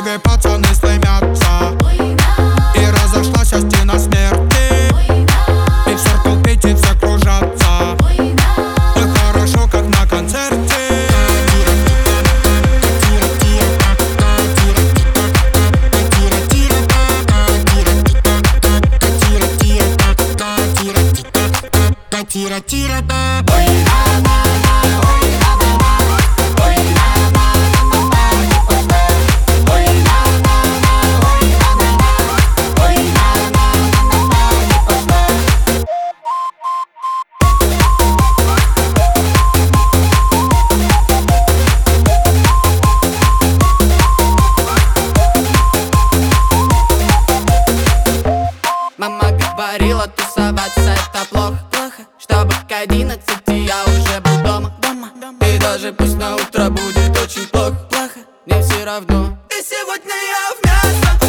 двигай, пацаны стремятся. И разошлась стена смерти. И в церковь петь, и все кружатся. И хорошо, как на концерте. Тира-тира. Мама говорила, тусоваться это плохо, чтобы к 11 я уже был дома. И даже пусть на утро будет очень плохо, мне все равно. И сегодня я в мясо.